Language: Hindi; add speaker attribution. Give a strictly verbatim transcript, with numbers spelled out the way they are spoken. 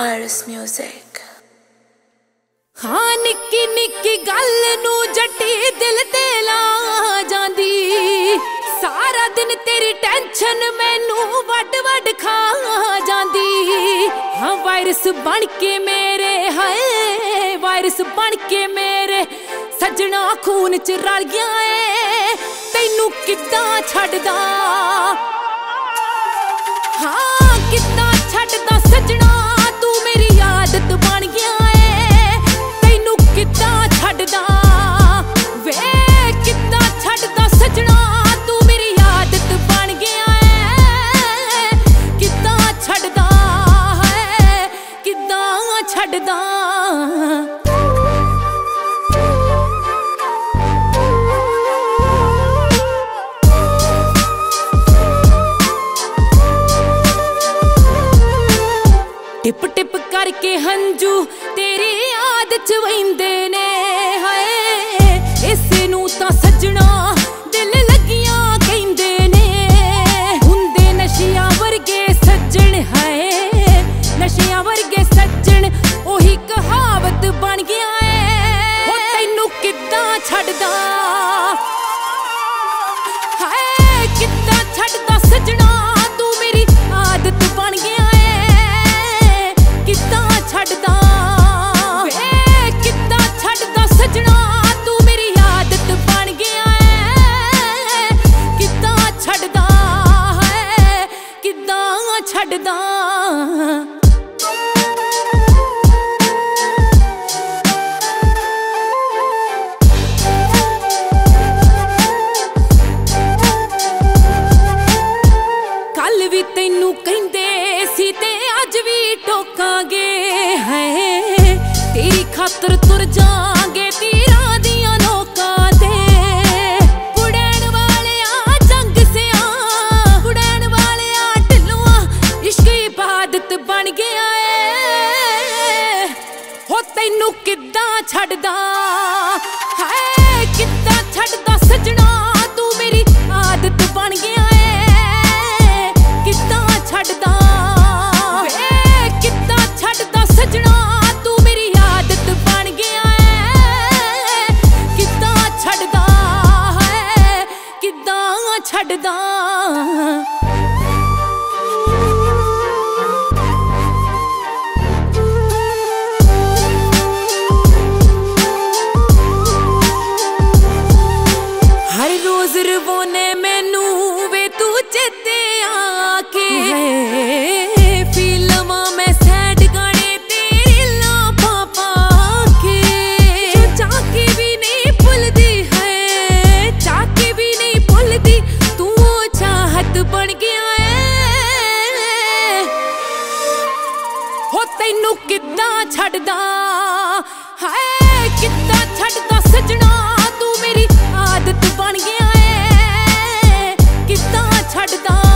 Speaker 1: Virus Music।
Speaker 2: हाँ निक्की निक्की गल नू जट्टी दिल ते ला जांदी, सारा दिन तेरी टेंशन मैनू वड वड खा जांदी। हाँ वायरस बन के मेरे, हाय वायरस बन के मेरे सजना खून च रल गया है, तैनू किद्दां छड्डदा। हाँ किद्दां छड्डदा सजना, तू मेरी आदत बन गया है, तैनू किद्दां छड्डदा। वे किद्दां छड्डदा सजना, तू मेरी आदत बन गया है, किद्दां छड्डदा है, किद्दां छड्डदा। टिप टिप करके हंजू तेरी याद च वहिंदे ने, हाय इस नू तां सजना दिल लगियां कहिंदे ने। हुंदे नशियां वर्गे सज्जन, हाय नशियां वर्गे सज्जन ओही कहावत बन गया है, ओ तैनू किद्दां छड्डदा। हाय किद्दां छड्डदा सजना, तू मेरी आदत बन गया है, किद्दां छड्डदा। वे किद्दां छड्डदा सजना, तू मेरी आदत बन गया है, किद्दां छड्डदा है, किद्दां छड्डदा। कल भी तैनू कहिंदे सी ते अज भी टोकांगे, है तेरी खातर तुर जांगे तीरां दियां नोकां ते। उड़ैण वालेआ जंग सिया, उड़ैण वालेआ ढिल्लुआ इश्क इबादत बन गया है, हो तैनू किद्दां छड्डदा। हाय किद्दां छड्डदा सजना, तू मेरी आदत बन गया है, किद्दां छड्डदा। वे किद्दां छड्डदा सजना, तू मेरी आदत बन गया है, किद्दां छड्डदा है, किद्दां छड्डदा। हर रोज रवोने मैनू वे तू चेते आके, फिल्मां मैं सैड गाने तेरे लापा पाके। चाके भी नहीं भुलदी है, चाके भी नहीं भुलदी, तू चाहत बन गया है, हो तैनू किद्दां छड्डदा। हाय किद्दां छड्डदा सजना, तू मेरी आदत बन गया है, किद्दां छड्डदा।